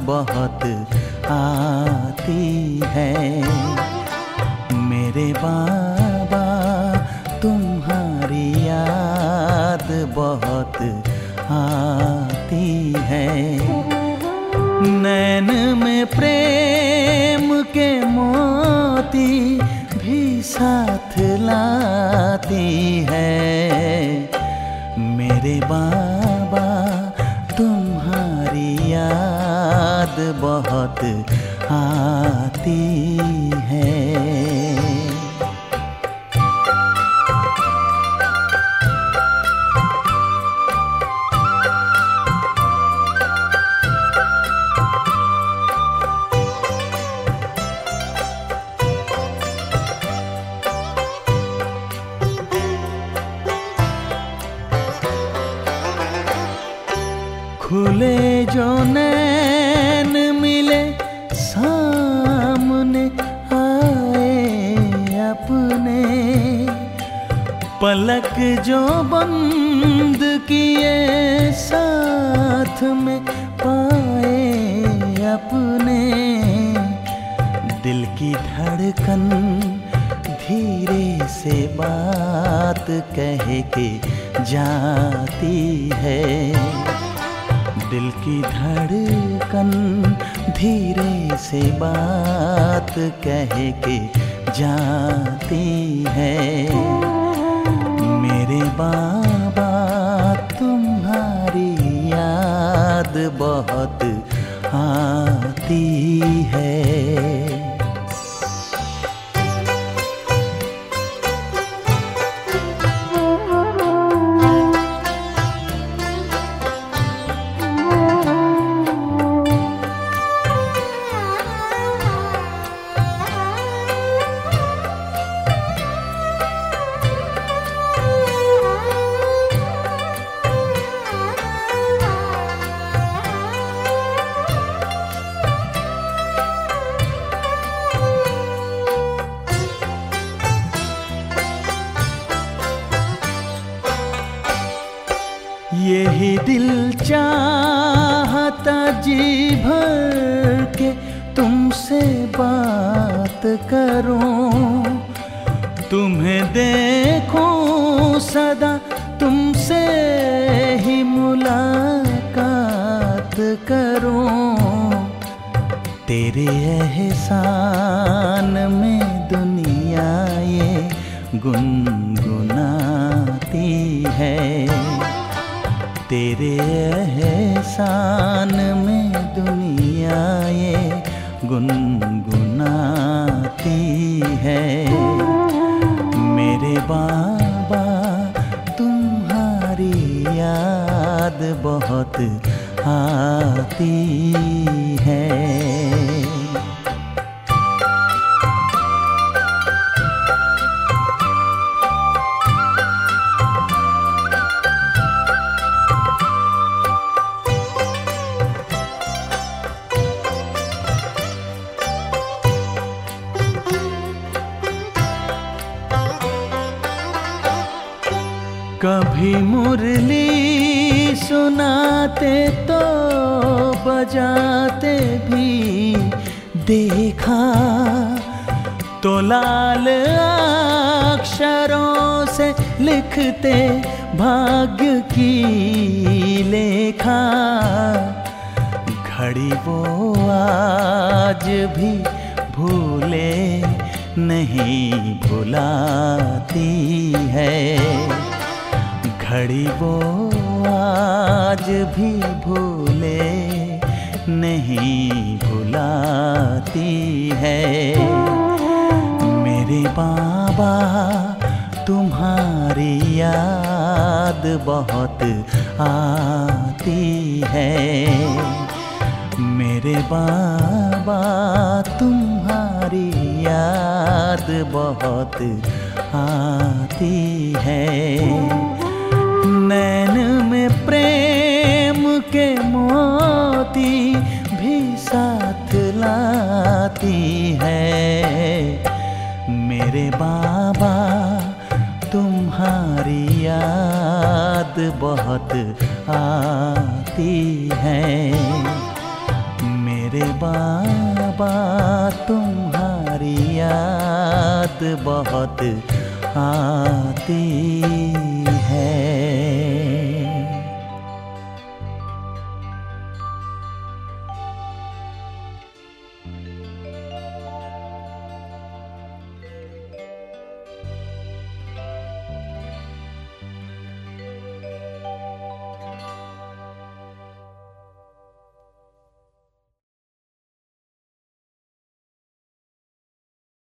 बहुत आती है। मेरे बाबा तुम्हारी याद बहुत आती है। नैन में प्रेम के मोती भी साथ लाती है। मेरे बाबा तुम्हारी याद बहुत आती है। खुले जो नैन मिले सामने आए अपने, पलक जो बंद किए साथ में पाए अपने। दिल की धड़कन धीरे से बात कह के जाती है। दिल की धड़कन धीरे से बात कह के जाती है। मेरे बाबा तुम्हारी याद बहुत आती है। यही दिल चाहता जी भर के तुमसे बात करूं, तुम्हें देखूं सदा, तुमसे ही मुलाकात करूं। तेरे एहसान में दुनिया ये गुनगुनाती है। तेरे एहसान में दुनिया ये गुनगुनाती है। मेरे बाबा तुम्हारी याद बहुत आती है। कभी मुरली सुनाते तो बजाते भी देखा, तो लाल अक्षरों से लिखते भाग्य की लेखा। घड़ी वो आज भी भूले नहीं भुलाती है। घड़ी वो आज भी भूले नहीं भुलाती है। मेरे बाबा तुम्हारी याद बहुत आती है। मेरे बाबा तुम्हारी याद बहुत आती है। नैन में प्रेम के मोती भी साथ लाती है। मेरे बाबा तुम्हारी याद बहुत आती है। मेरे बाबा तुम्हारी याद बहुत आती